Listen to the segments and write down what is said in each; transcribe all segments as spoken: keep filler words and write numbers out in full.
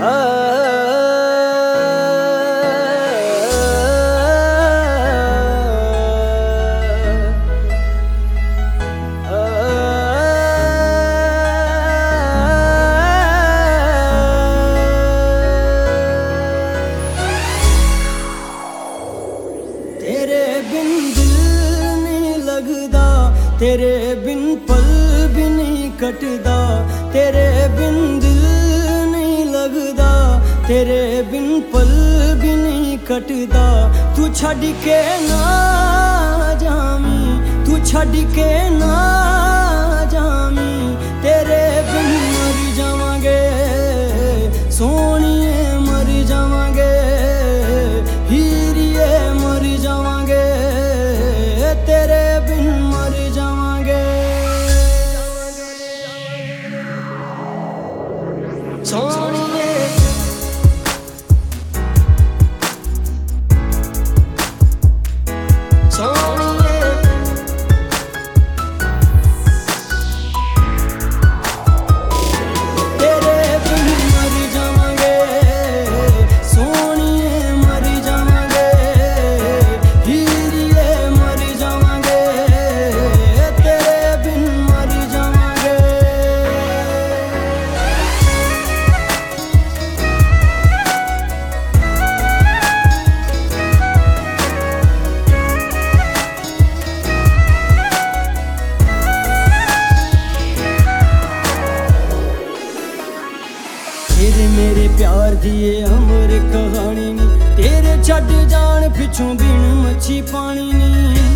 तेरे बिन पल भी नहीं कटदा, तेरे बिन दिल नहीं लगदा, तेरे बिन पल भी नहीं कटदा। तू छड़ के ना जामी, तू छड़ के ना जामी, तेरे बिन मर जावांगे सोनिए मर जावांगे, हीरिए मर जावांगे, तेरे बिन मर जावांगे सोनिए। तेरे मेरे प्यार दी ये अमर कहानी नी, तेरे छड़ जान पिछों बिन मच्छी पानी नी।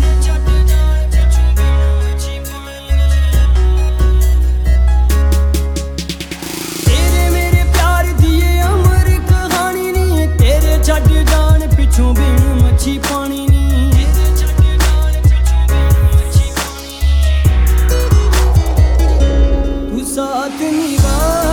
तेरे मेरे प्यार दी ये अमर कहानी नी, तेरे छड़ जान पिछों बिन मच्छी पानी नी। तू साथ निभा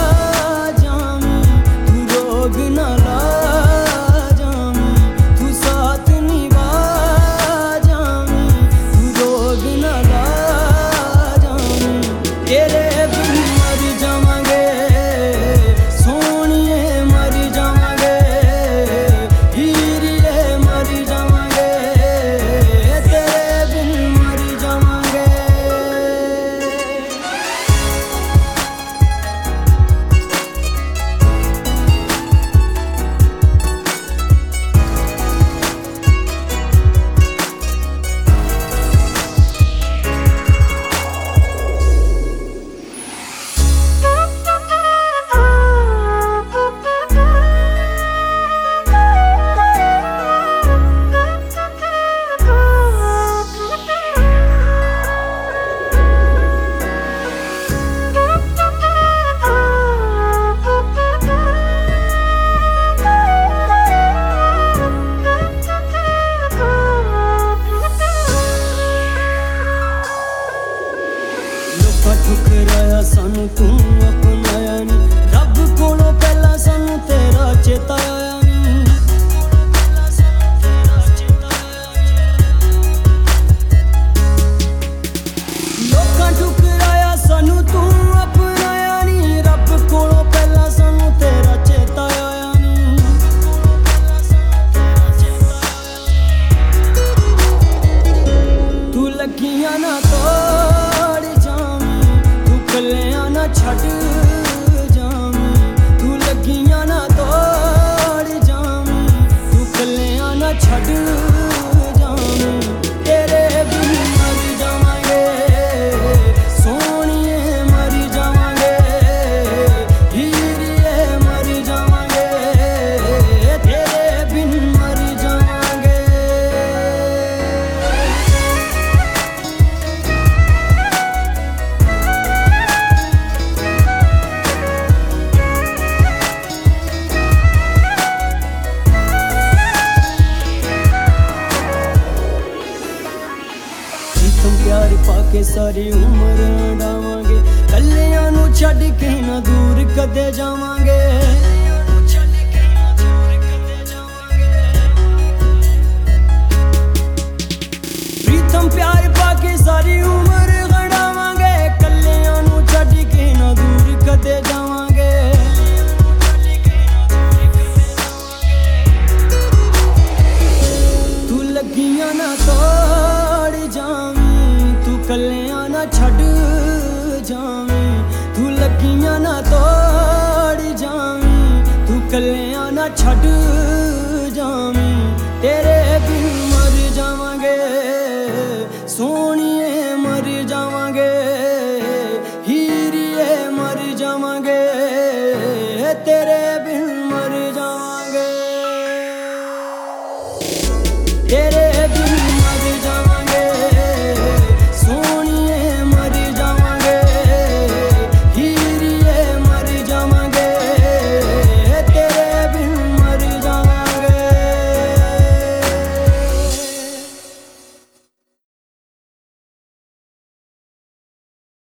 ठुकराया सानू तू अपनाया नी, रब कोलों पहला सानू तेरा चेता आया नी। लोकां ठुकराया सानू तू अपनाया नी, रब कोलों पहला सानू तेरा चेता आया नी। तू लगियां ना कलियां ना छड़ जामी, तू लगियां ना तोड़ जामी, तू कलियां ना छड़ जामी, तेरे बिन मर जावांगे सोनिए मर जावांगे, हीरिए मर जावांगे, तेरे बिन मर जावांगे। प्यार पाके सारी उम्र डावांगे, कलियां नू छड़ के ना दूर कदे जावांगे। प्रीतम प्यार पाके सारी उम्र गड़ावांगे, कलियां नू छड़ के ना दूर कदे जावांगे। जावीं, तू लगियां ना तोड़ जावीं, तू कलियां ना छड़ जावीं। तेरे बिन मर जावांगे सोहणीए मर जावांगे, हीरिए मर जावांगे। तेरे